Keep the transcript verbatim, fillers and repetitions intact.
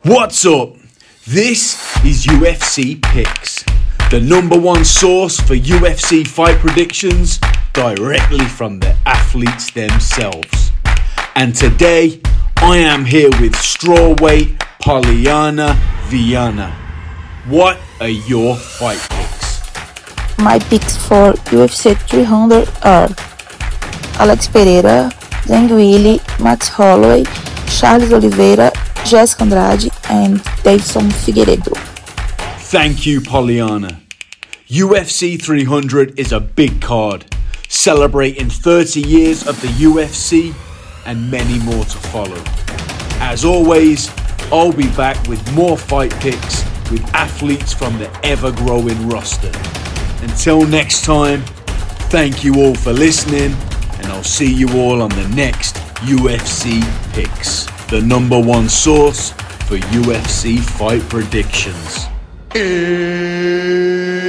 What's up? This is U F C Picks, the number one source for U F C fight predictions directly from the athletes themselves. And today, I am here with strawweight Polyana Viana. What are your fight picks? My picks for U F C three hundred are Alex Pereira, Zhang Weili, Max Holloway, Charles Oliveira, Jessica Andrade, and Deiveson Figueiredo. Thank you, Polyana. U F C three hundred is a big card, celebrating thirty years of the U F C and many more to follow. As always, I'll be back with more fight picks with athletes from the ever-growing roster. Until next time, thank you all for listening, and I'll see you all on the next U F C Picks, the number one source for U F C fight predictions.